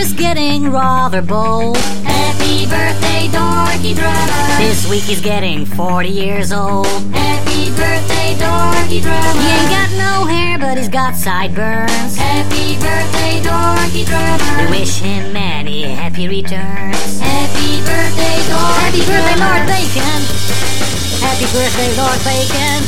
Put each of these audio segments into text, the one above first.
Drummer's getting rather bold. Happy birthday, Dorky Drummer. This week he's getting 40 years old. Happy birthday, Dorky Drummer. He ain't got no hair, but he's got sideburns. Happy birthday, Dorky Drummer. We wish him many happy returns. Happy birthday, Dorky Happy birthday, Drummer. Lord Bacon. Happy birthday, Lord Bacon.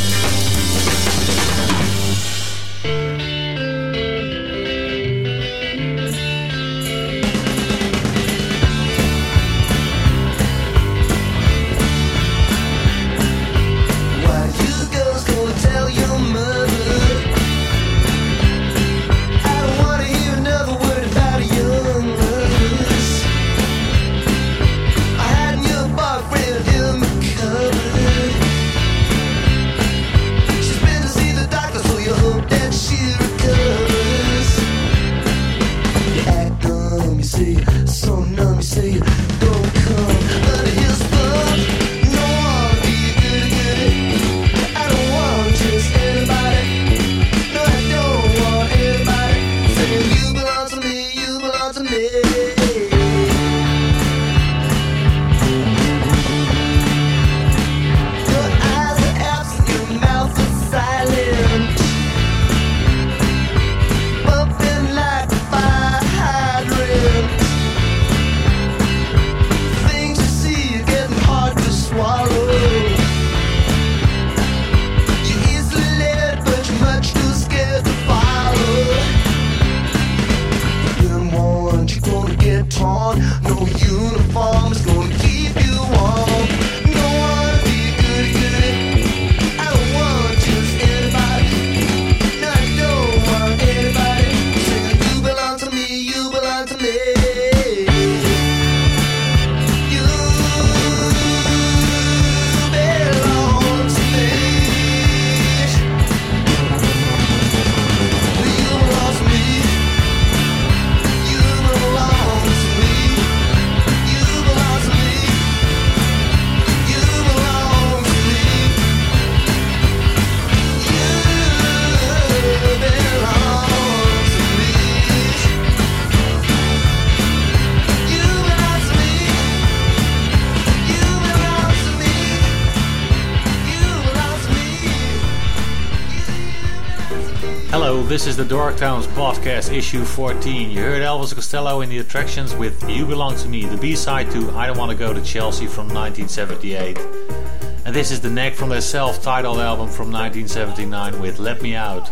Hello, this is the Dork Towns podcast, issue 14. You heard Elvis Costello in the attractions with You Belong to Me, the B-side to I Don't Want to Go to Chelsea from 1978. And this is the Neck from their self-titled album from 1979 with Let Me Out.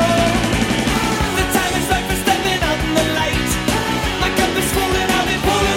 Pulling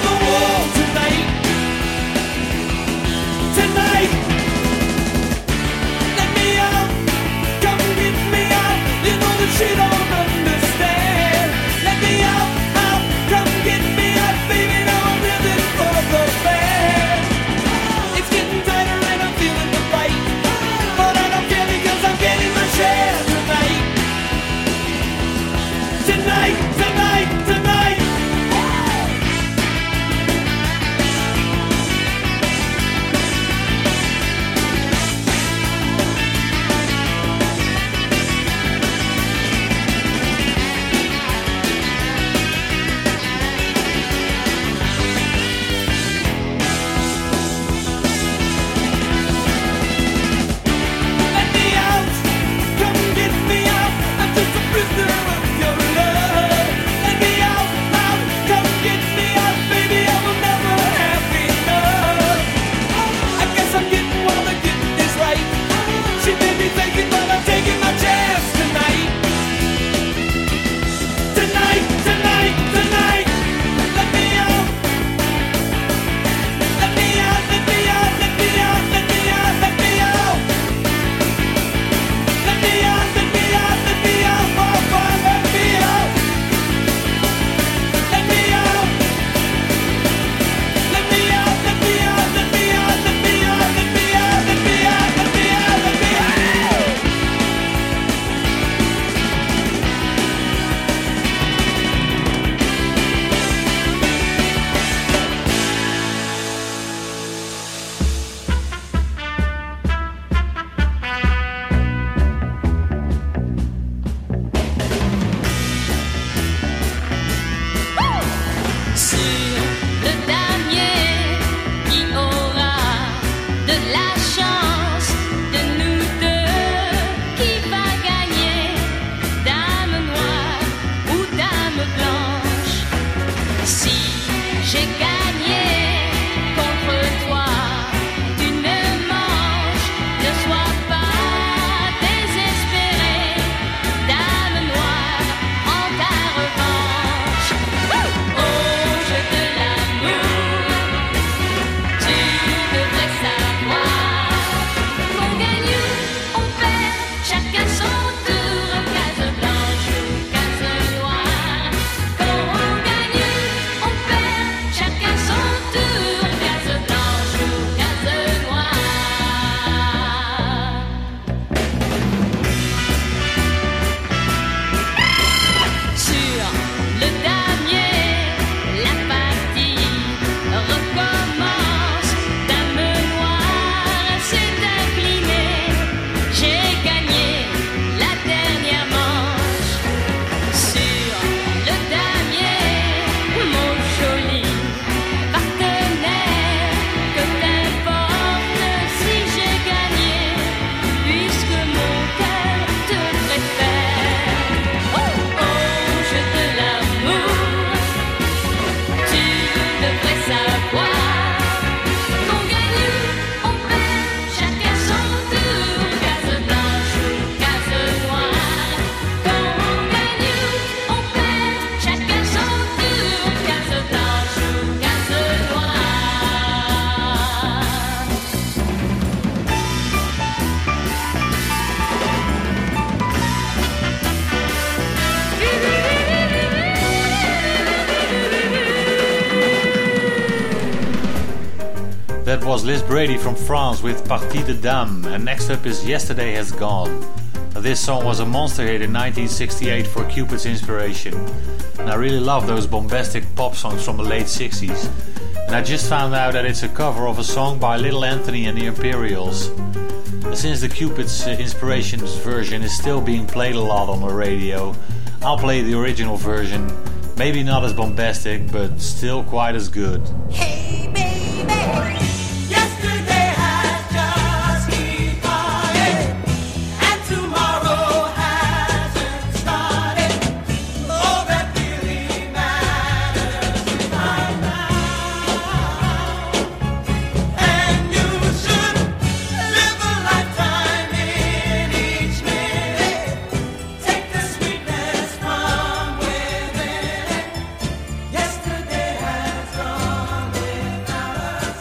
That was Liz Brady from France with Partie de Dame, and next up is Yesterday Has Gone. This song was a monster hit in 1968 for Cupid's inspiration, and I really love those bombastic pop songs from the late 60s. And I just found out that it's a cover of a song by Little Anthony and the Imperials. And since the Cupid's inspirations version is still being played a lot on the radio, I'll play the original version. Maybe not as bombastic, but still quite as good. Hey baby, yesterday has just departed, and tomorrow hasn't started. All that really matters is right now, and you should live a lifetime in each minute. Take the sweetness from within it. Yesterday has gone without a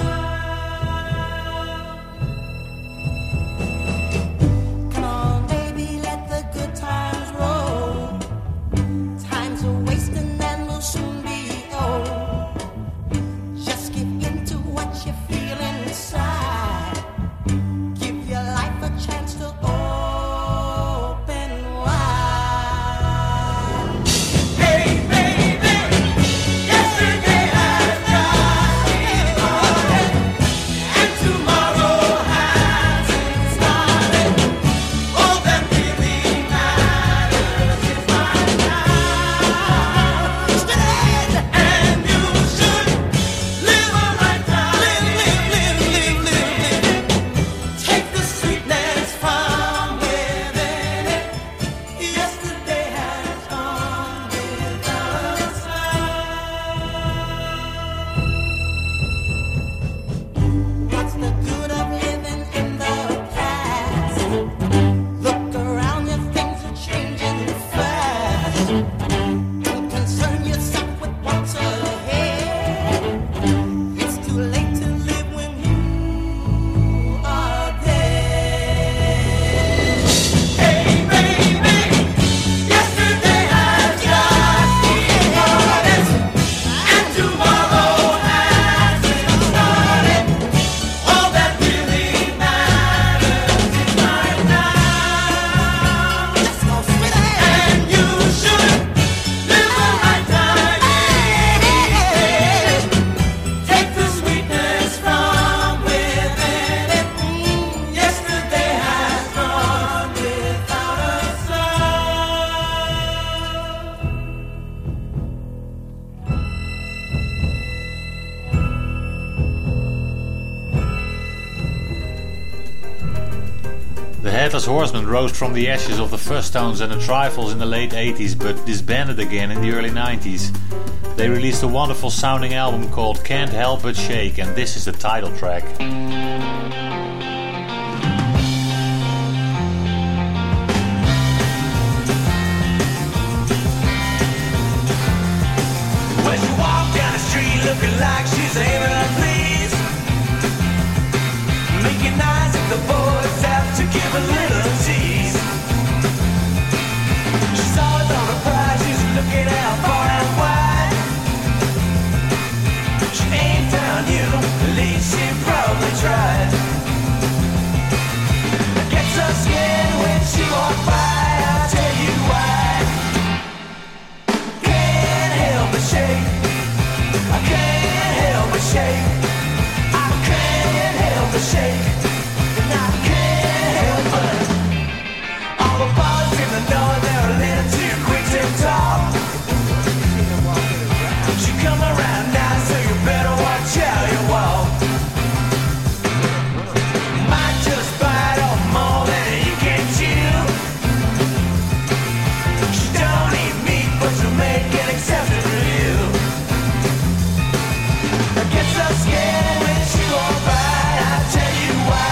sound. Come on, baby, let the good times roll. Time's a wasting and will soon be old. Just give in to what you feel inside. Give your life a chance to open wide. Hey, baby, yesterday has just departed, and tomorrow hasn't started. All that really matters is right now. And you should live a lifetime. Live. Take the sweetness from within it. Yesterday has gone without a sound. What's the good of living in the past? Look around you, things are changing fast. Don't concern yourself with what's ahead. It's too late to live when you are dead. Hey baby, yesterday has just departed, and tomorrow hasn't started. All that really matters is right now. Let's go, sweetie. And you should live a lifetime. Take the sweetness from within it. Yesterday has gone without a The Headless Horseman rose from the ashes of the Fuzz-Tones and the Trifles in the late 80s, but disbanded again in the early 90s. They released a wonderful sounding album called Can't Help But Shake, and this is the title track. When she walked down the street looking like she's aiming to please, making eyes at the boys have to give a little tease. She saw it on the prize, she's looking out far and wide. She ain't found you, at least she probably tried. I get so scared when she walked by, I'll tell you why. Can't help but shake. I can't help but shake. I can't help but shake. And I can't help but. All the boys in the know they're a little too quick to talk. She come around now, so you better watch how you walk. Might just bite off more than you can chew. She don't eat meat, but she'll make an exception for you. I get so scared when she walk by, I tell you why.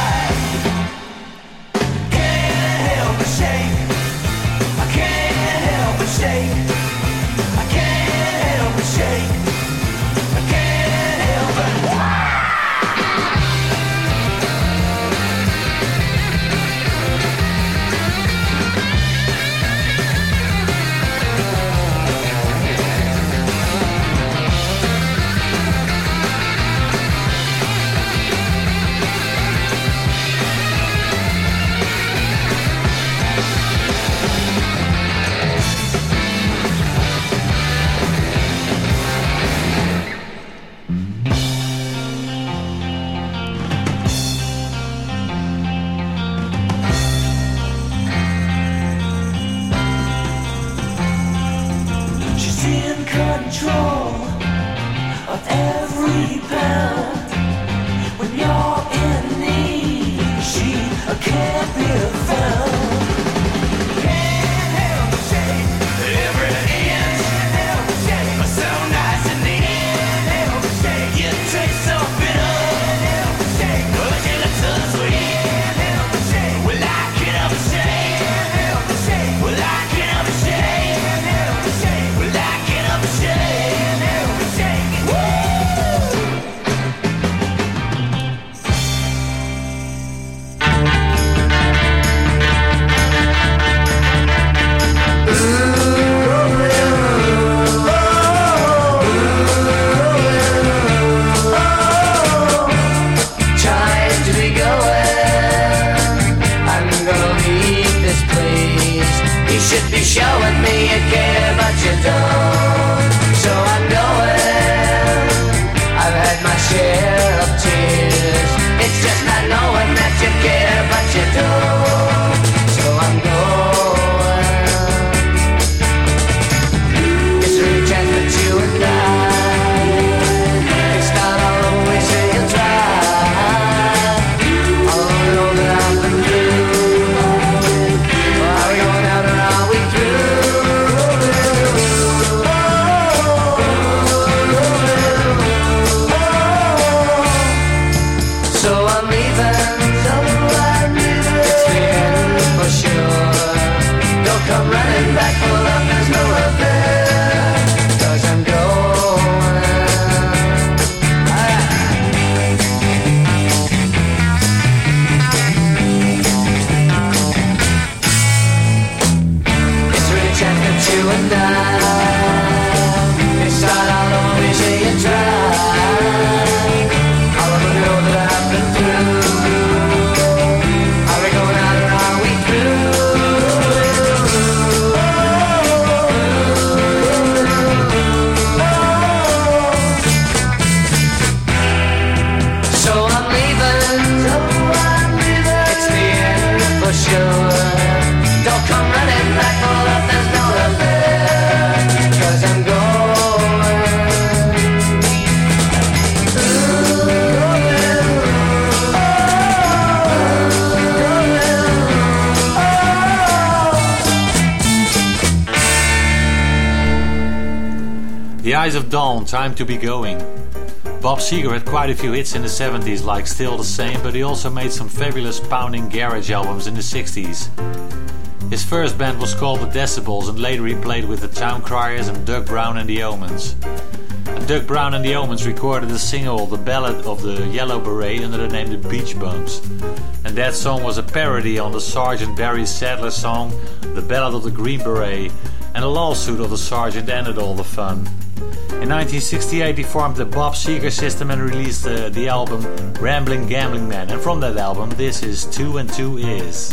Rise of Dawn, Time to Be Going. Bob Seger had quite a few hits in the 70s like Still the Same, but he also made some fabulous pounding garage albums in the 60s. His first band was called the Decibels, and later he played with the Town Criers and Doug Brown and the Omens. And Doug Brown and the Omens recorded a single, The Ballad of the Yellow Beret, under the name The Beach Bums. And that song was a parody on the Sergeant Barry Sadler song, The Ballad of the Green Beret, and a lawsuit of the Sergeant ended all the fun. In 1968 he formed the Bob Seger System and released the album Rambling Gambling Man, and from that album this is 2 and 2 Is.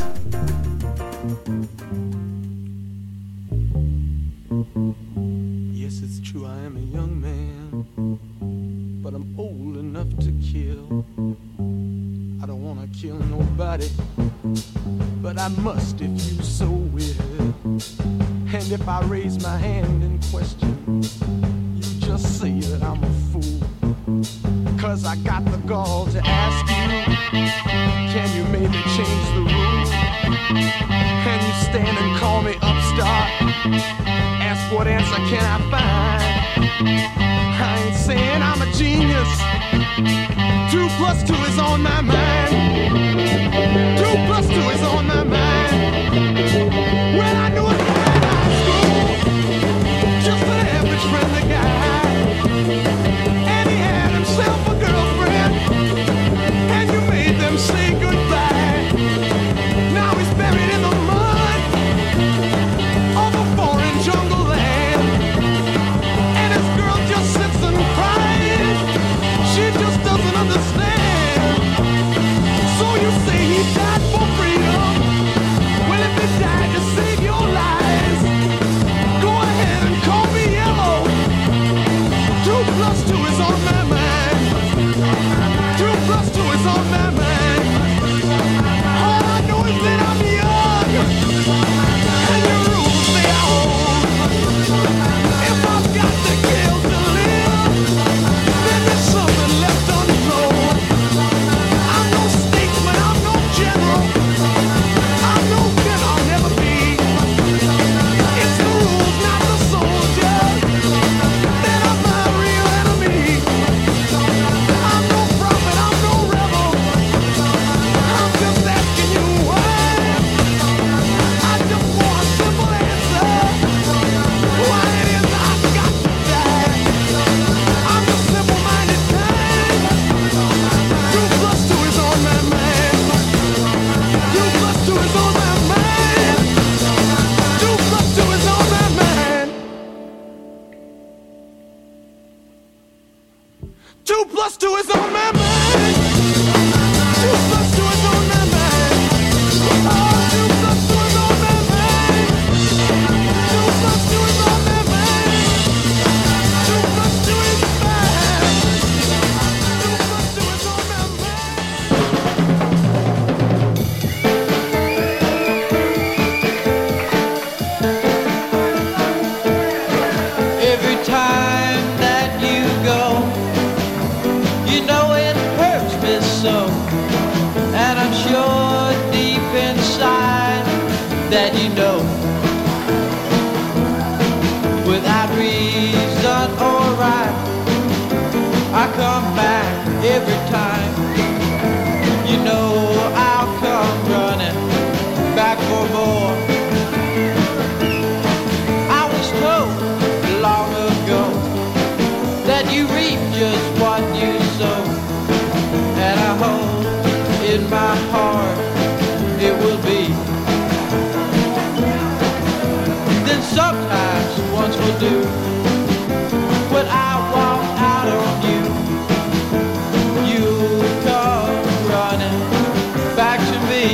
Yes, it's true, I am a young man, but I'm old enough to kill. I don't want to kill nobody, but I must if you so will. And if I raise my hand in question, just say that I'm a fool. 'Cause I got the gall to ask you, can you maybe change the rules? Can you stand and call me upstart? Ask what answer can I find? I ain't saying I'm a genius. 2 plus 2 is on my mind. 2 plus 2 is on my mind. Well, I knew a guy in high school, just an average friendly guy. And he had himself a girlfriend, and you made them say goodbye. Now he's buried in the mud of a foreign jungle land, and his girl just sits and cries. She just doesn't understand. So you say he died for freedom. Well, if he died to save your lives, go ahead and call me yellow. 2 plus 2 is on my mind. 2 plus 2 is on my mind. All I know is that I'm young, and the rules they are old. If I've got to kill to live, then there's something left untold. I'm no statesman, I'm no general, I'm no gun, I'll never be. It's the rules, not the soldiers, that are my real enemy. I'm no prophet, I'm no rebel, I'm just asking you why. I just want a simple answer, why it is I've got to die. I'm a simple-minded kind. 2 plus 2 is on my mind. 2 plus 2 is on my mind. 2 plus 2 is on my mind. 2 plus 2 is on my mind. 2 plus 2 is on my mind. Oh, 2 plus 2 is on my mind. 2 plus 2 is on my mind. 2 plus 2 is fine. 2 plus 2 is on my mind. Every time that you go, you know it hurts me so. And I'm sure deep inside that you know, without reason or rhyme, I come back every time. You know I'll come running back for more. I was told long ago that you reap just what you sow, and I hope in my heart it will be. Then sometimes once will do, when I walk out on you, you come running back to me.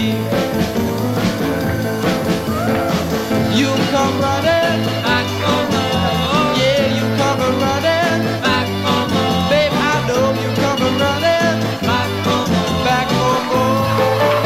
You come running back for more. Yeah, you come running back for more. Babe, I know you come running back for more. Back for more.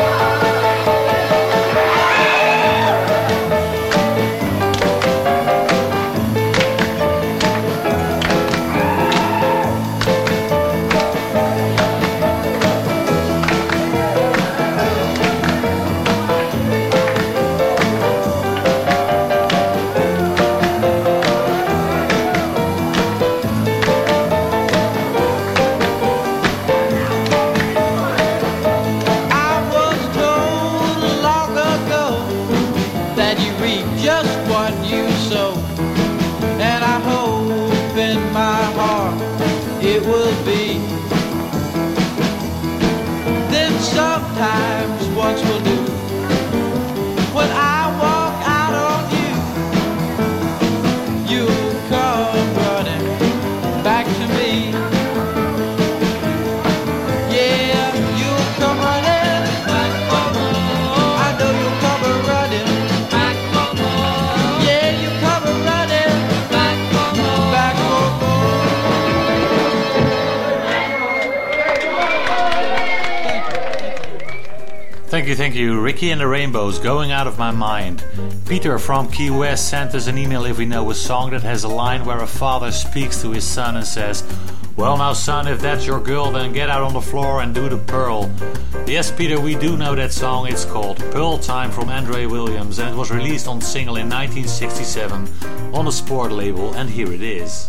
Thank you. Ricky and the Rainbows, Going Out of My Mind. Peter from Key West sent us an email if we know a song that has a line where a father speaks to his son and says, "Well now son, if that's your girl, then get out on the floor and do the pearl." Yes, Peter, we do know that song. It's called Pearl Time from Andre Williams, and it was released on single in 1967 on the Sport label, and here it is.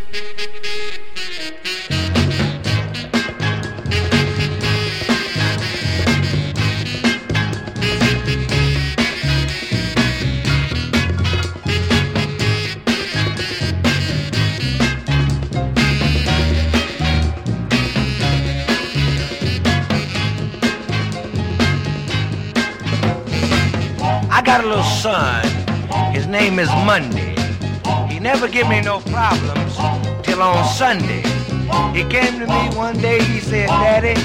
I got a little son, his name is Monday. He never give me no problems till on Sunday. He came to me one day, he said, "Daddy,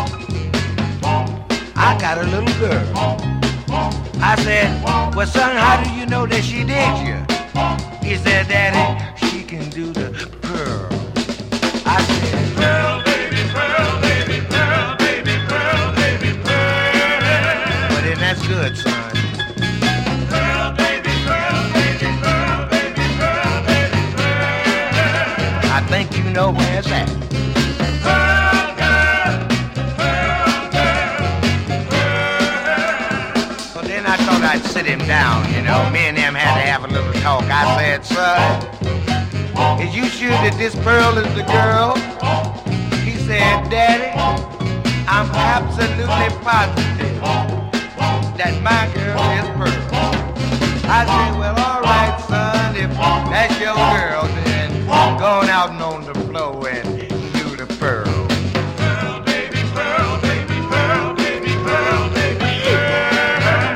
I got a little girl." I said, "Well son, how do you know that she digs you?" He said, "Daddy, she can do the pearl." I said, "Pearl, baby, pearl, baby, pearl, baby, pearl, baby, pearl." But then that's good, son. I think you know where it's at. Pearl girl, pearl girl, pearl. So then I thought I'd sit him down, you know. Me and him had to have a little talk. I said, "Son, is you sure that this pearl is the girl?" He said, "Daddy, I'm absolutely positive that my girl is Pearl." I said, "Well, all right, son, if that's your girl, then go on out and on the floor and do the pearl." Pearl, baby, pearl, baby, pearl, baby, pearl, baby, pearl.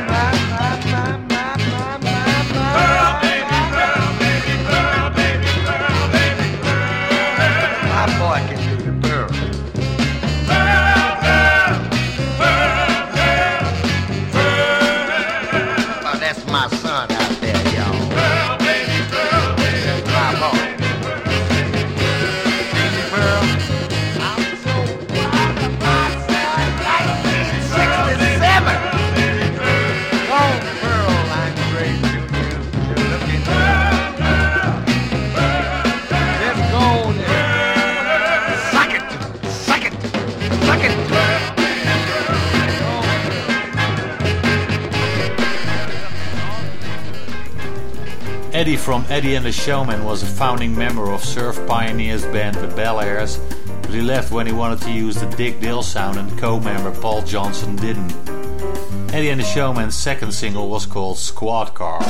Pearl, baby, pearl, baby, pearl, baby, pearl, baby, pearl. My boy can do the pearl. Pearl, pearl, pearl, pearl, pearl. Well, that's my son out there, y'all. Pearl, baby, pearl, baby, my boy. Eddie from Eddie and the Showman was a founding member of surf pioneers band the Bel Airs, but he left when he wanted to use the Dick Dale sound and co-member Paul Johnson didn't. Eddie and the Showman's second single was called Squad Car.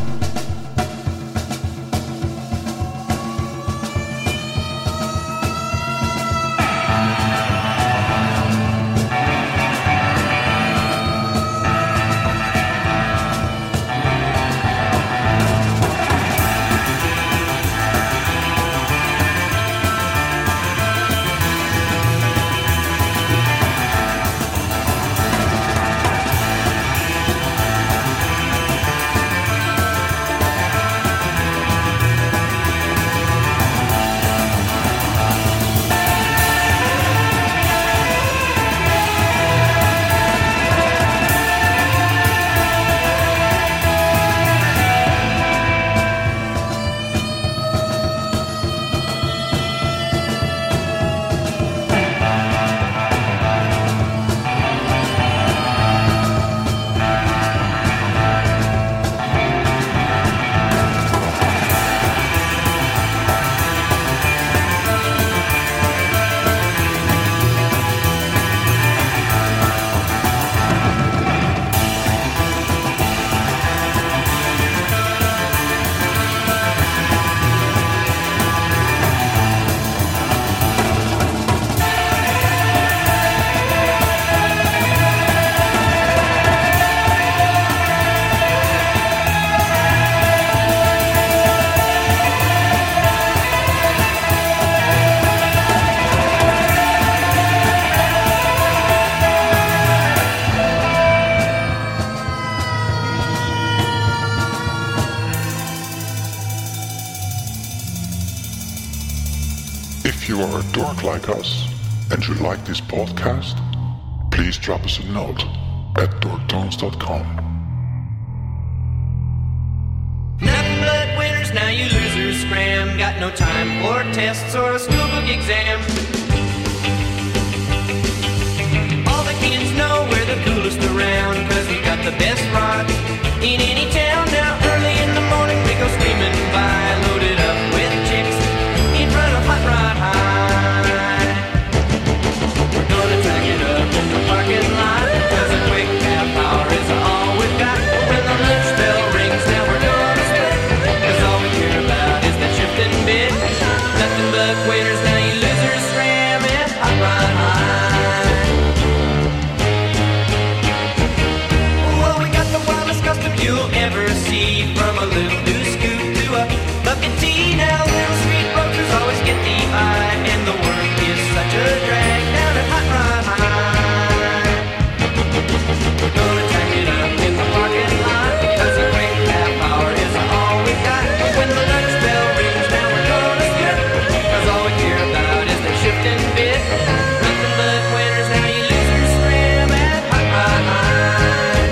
If you are a dork like us and you like this podcast, please drop us a note at dorktowns.com. Nothing but winners, now you losers scram. Got no time for tests or a schoolbook exam. All the kids know we're the coolest around, cause we got the best rods in any town. Now early in the morning we go screaming by, loaded up with chicks in front of Hot Rod High. We're gonna tack it up in the parking lot, cause a quick half hour is all we've got. When the lunch bell rings, now we're gonna split, cause all we care about is that shifting bit. Nothing but winners, now you losers scram at Hot Rod High. Well, we got the wildest custom you'll ever see, from a little new scoop to a bucket tea. Now little street brokers always get the eye, and the work is such a drag down at Hot Rod High. We're gonna tack it up in the parking lot, cause a quick half hour is all we got. When the lunch bell rings, now we're gonna skip, cause all we care about is that shifting bit. Nothing but winners, now you losers scram at Hot Rod High.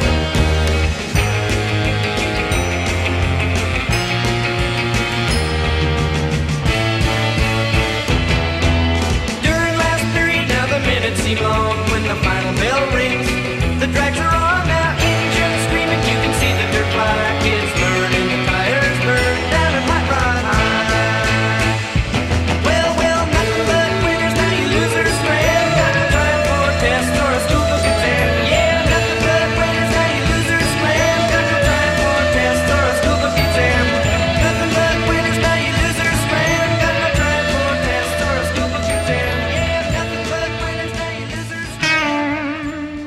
During last period, now the minutes seem long. When the final bell rings, the drags are on. Now engines screaming, you can see the dirt fly. Kids burning, the tires burn down at Hot Rod High. Well, nothing but winners, now you losers scram. Got no time for a test or a schoolbook exam. Yeah, nothing but winners, now you losers scram. Got no time for a test or a schoolbook exam. Nothing but winners, now you losers scram. Got no time for a test or a schoolbook exam. Yeah, nothing but winners, now you losers scram.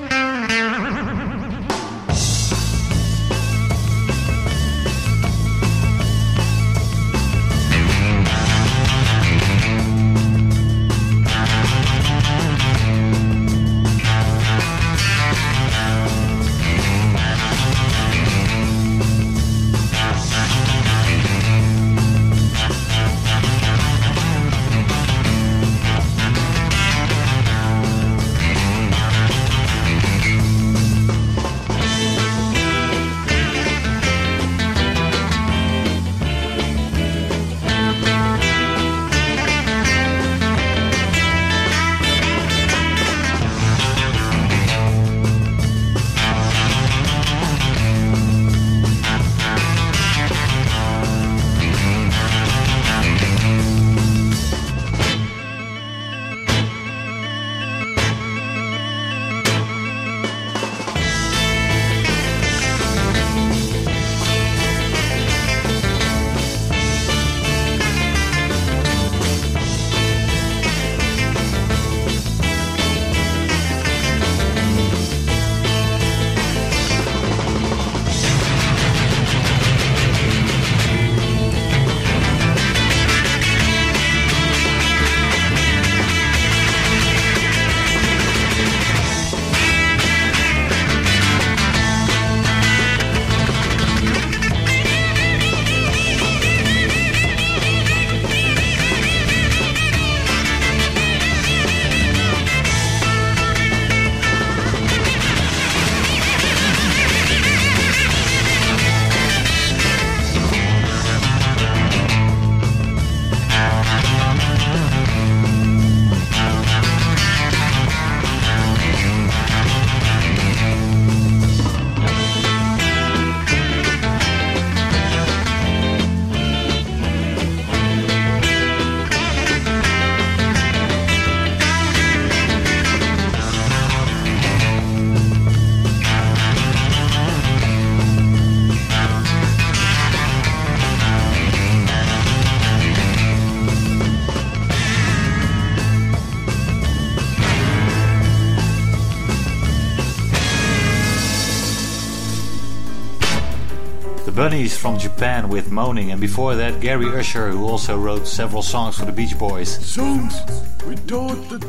Bunnies from Japan with Moaning, and before that Gary Usher, who also wrote several songs for the Beach Boys. Songs we taught the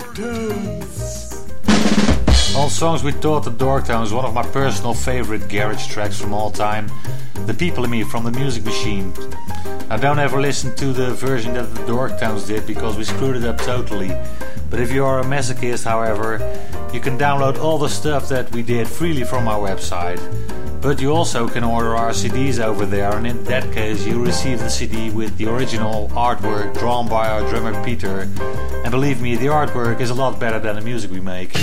Dorktowns. All Songs We Taught the Dorktowns, one of my personal favorite garage tracks from all time. The People in Me from the Music Machine. Now don't ever listen to the version that the Dorktowns did, because we screwed it up totally. But if you are a masochist, however, You can download all the stuff that we did freely from our website, but you also can order our CDs over there, and in that case you receive the CD with the original artwork drawn by our drummer Peter, and believe me, the artwork is a lot better than the music we make.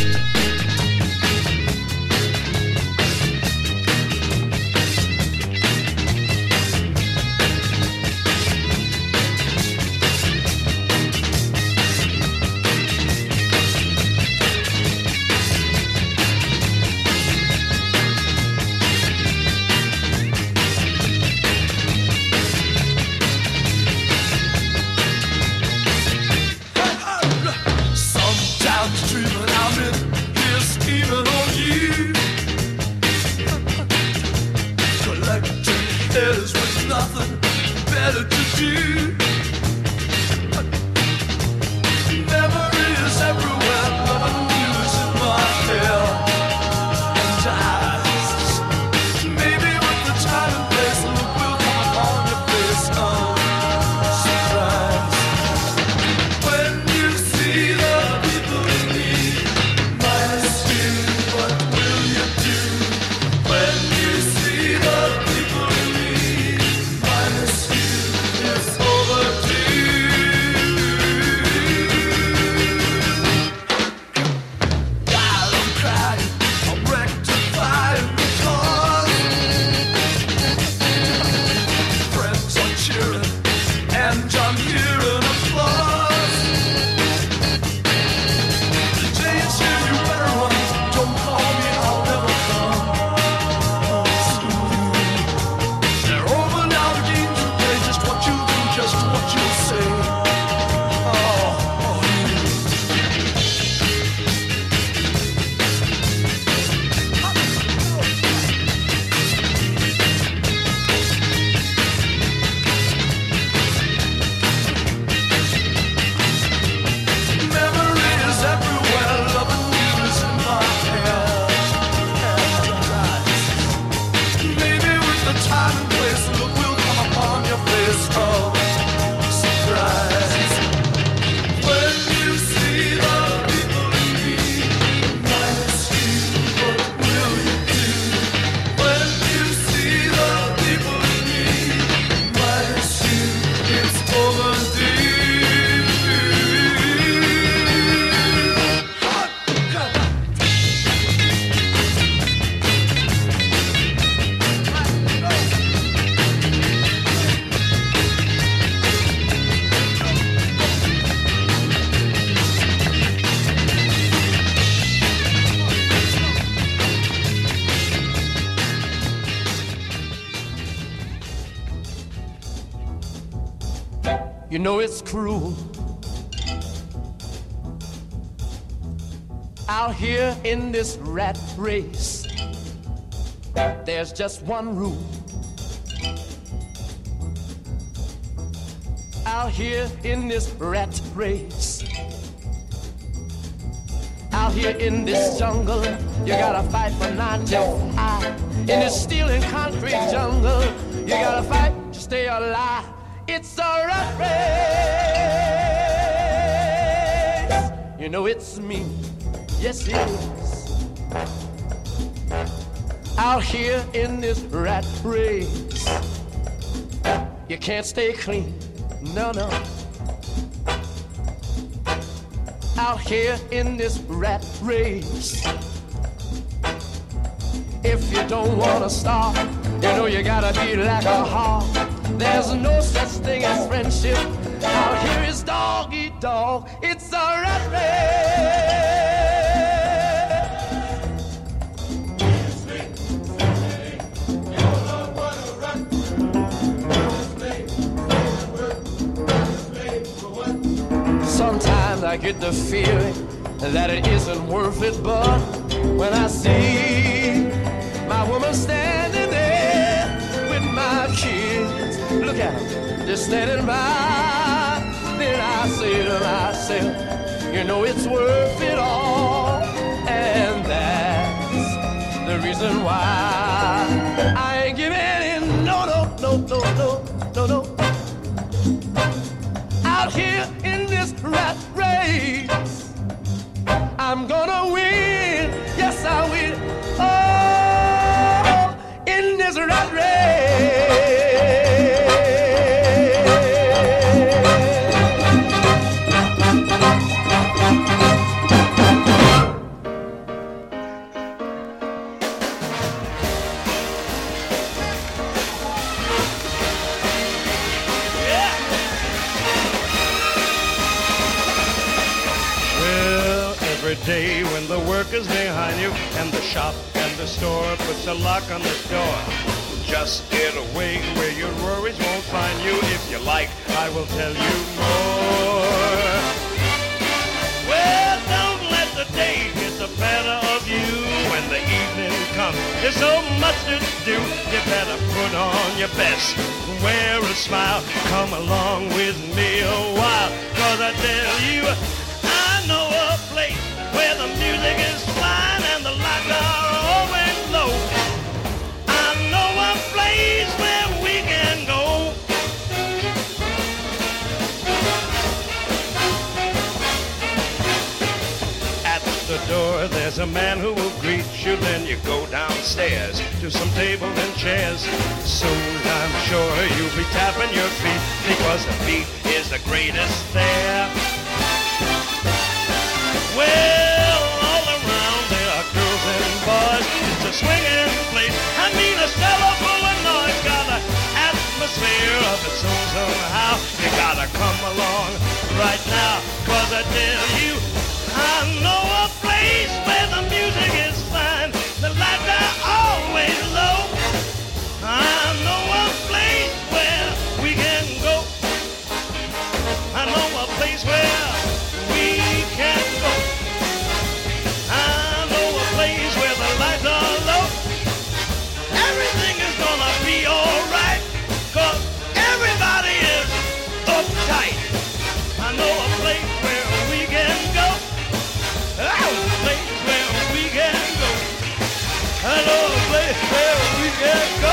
You know it's cruel out here in this rat race. There's just one rule. Out here in this rat race. Out here in this jungle, you gotta fight for 9 till 5. In this steel and concrete jungle, you gotta fight to stay alive. It's a rat race. You know it's me. Yes, it is. Out here in this rat race, you can't stay clean. No, no. Out here in this rat race, if you don't wanna starve, you know you gotta be like a hog. There's no such thing as friendship. Out here is dog eat dog. It's a rat race. Sometimes I get the feeling that it isn't worth it, but when I see my woman standing there with my kids, look at them, just standing by, then I say to myself, you know it's worth it all, and that's the reason why I ain't giving in, no, no, no, no, no, no, no. Out here in this rat race, I'm gonna win. every day when the work is behind you and the shop and the store puts a lock on the door. Just get away where your worries won't find you. If you like, I will tell you more. Well, don't let the day get the better of you. When the evening comes, there's so much to do. You better put on your best, wear a smile, come along with me a while. 'Cause I tell you, I know a place where the music is fine and the lights are always low. I know a place where we can go. At the door, there's a man who will greet you. Then you go downstairs to some tables and chairs. Soon I'm sure you'll be tapping your feet because the beat is the greatest there. Well, all around there are girls and boys. It's a swinging place. I mean, a cellar full of noise. Got an atmosphere of its own somehow. You gotta come along right now, 'cause I tell you, I know a place where the music is fine. The lights are always low. I know a place where we can go. I know a place where we can go. I know a place where the lights are low. Everything is gonna be alright, 'cause everybody is uptight. I know a place where we can go. I know a place where we can go. I know a place where we can go.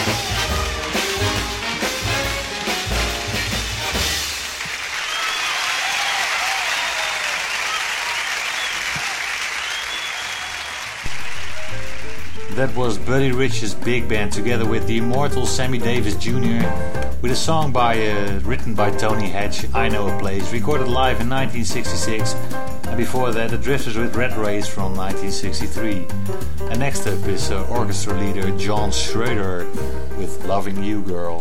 That was Buddy Rich's big band together with the immortal Sammy Davis Jr. with a song written by Tony Hatch, I Know a Place, recorded live in 1966, and before that the Drifters with Red Race from 1963. And next up is orchestra leader John Schroeder with Loving You Girl.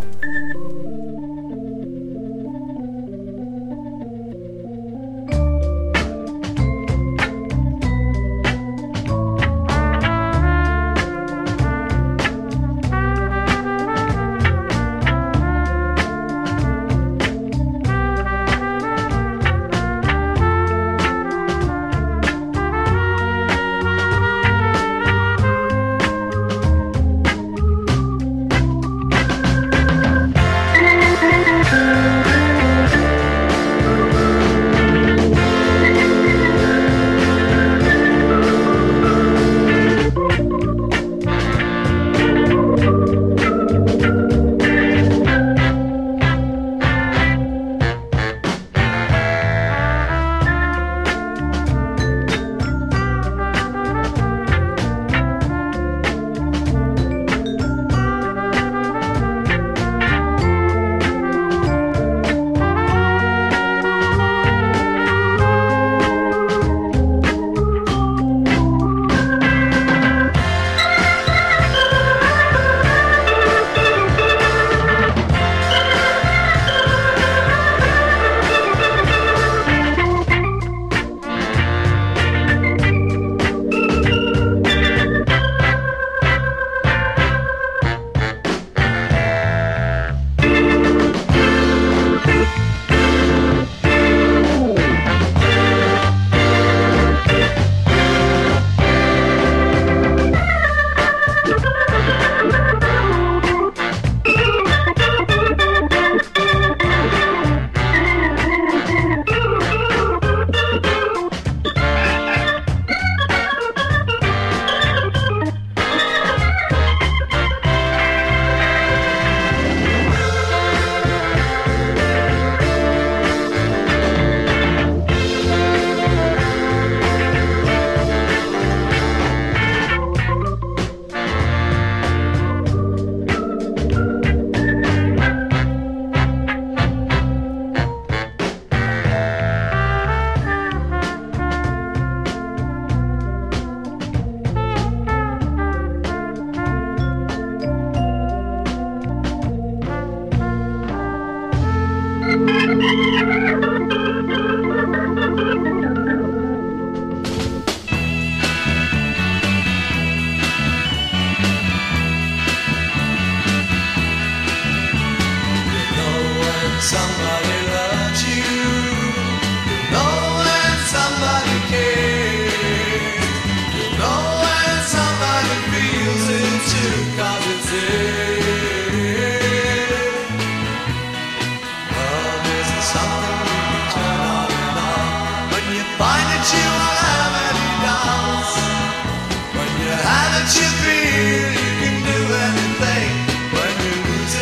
find that you won't have any doubts. When you have it, you feel you can do anything. When you lose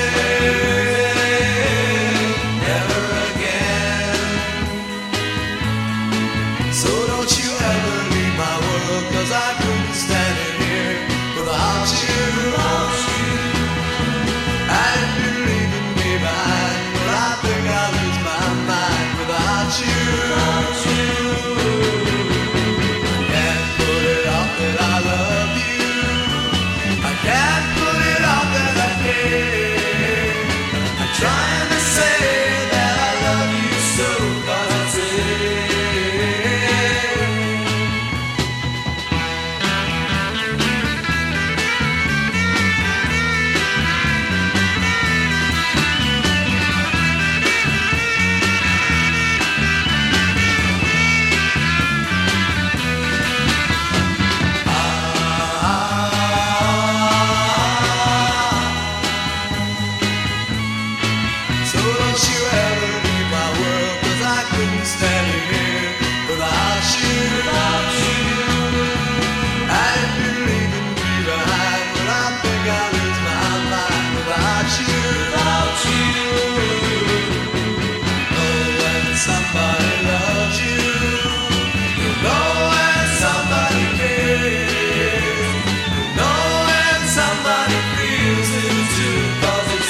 it, never again. So don't you ever leave my world, 'cause I couldn't stand it here without you. And if you're leaving me behind, well, I think I'll lose my mind without you. I can't put it off that I love you. I can't put it off that I care. I'm trying to say that I love you so, 'cause it's it. So don't you ever leave my world, 'cause I couldn't stand it here without you. And if you're leaving me behind, well, I think I'll lose my mind without you. Know when somebody loves you, you know when somebody cares, you know when somebody feels it too, 'cause it's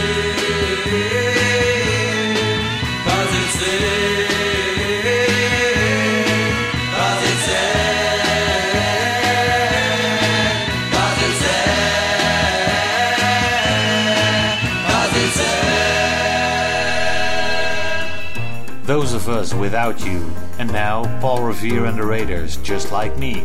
it, 'cause it's it, 'cause it's it, 'cause it's it, 'cause it's it. Those of Us Without You. And now, Paul Revere and the Raiders, Just Like Me.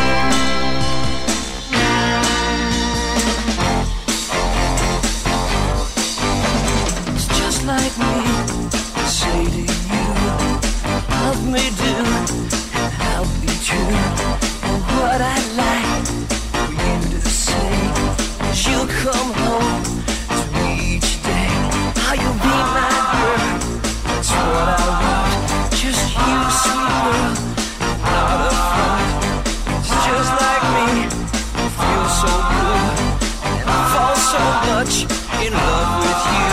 It's just like me to say to you, love me do, and I'll be true. And what I'd like for you to say is you'll come home to me each day. How you'll be my girl, that's what I want. Just you, sweet girl, not a front. It's just like me, I feel so good, and I fall so much in love with you.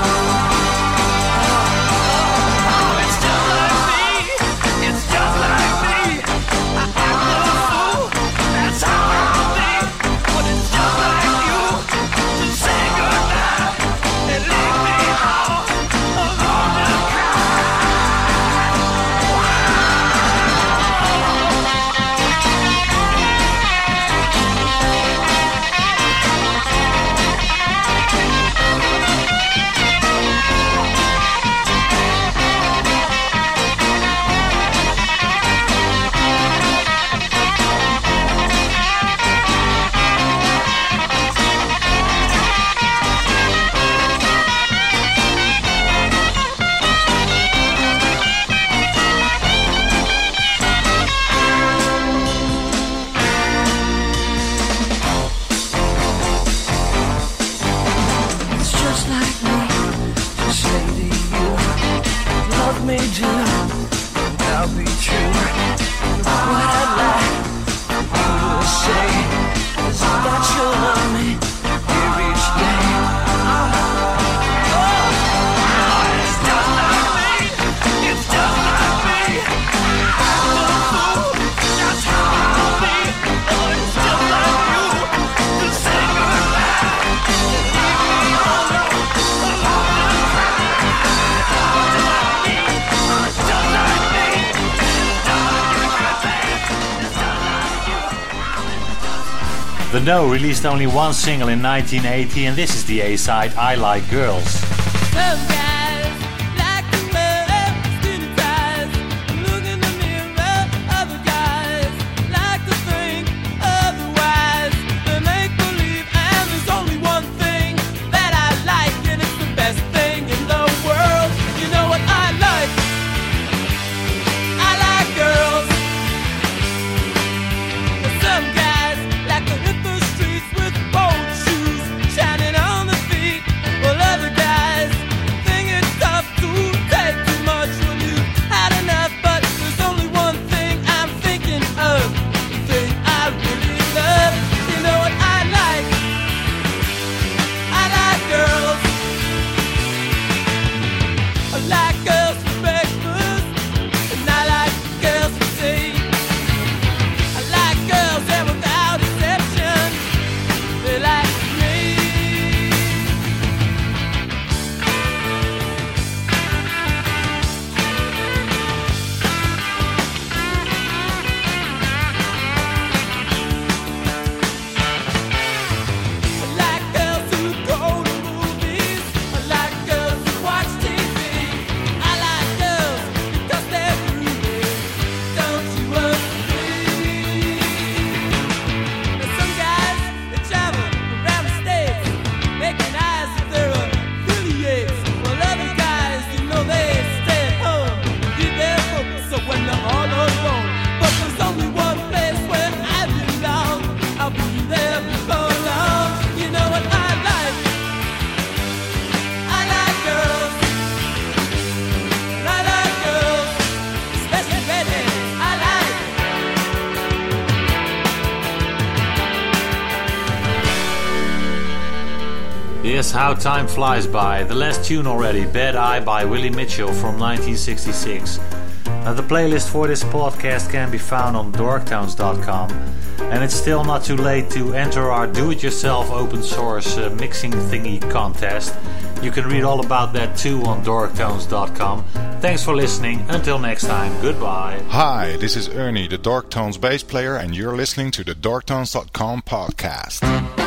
It's just like me, it's just like me. I act a fool, that's how I'll be. But it's just like you to say goodbye and leave me all alone to It's just like me to say to you, love me do, and I'll be true. What I'd like for you to say is that you'll love me here each day. It's just like me, it's just like me. I'm the fool, that's how I'll be. Oh, it's just like you to say goodbye and leave me all alone to cry. It's just like me, it's just like you. The No released only one single in 1980, and this is the A-side, I Like Girls. Some guys like to wear skinny ties, look in the mirror. Other guys like to think otherwise. They make believe, and there's only one thing that I like, and it's the best thing in the world. You know what I like? I like girls. Some guys like to hit the streets with bold shoes shining on the feet, while other guys think Yes, how time flies by. The last tune already, Bad Eye by Willie Mitchell from 1966. Now the playlist for this podcast can be found on dorktowns.com, and it's still not too late to enter our do-it-yourself open source mixing thingy contest. You can read all about that too on dorktowns.com. Thanks for listening. Until next time, goodbye. Hi, this is Ernie, the Dorktones bass player, and you're listening to the dorktones.com podcast.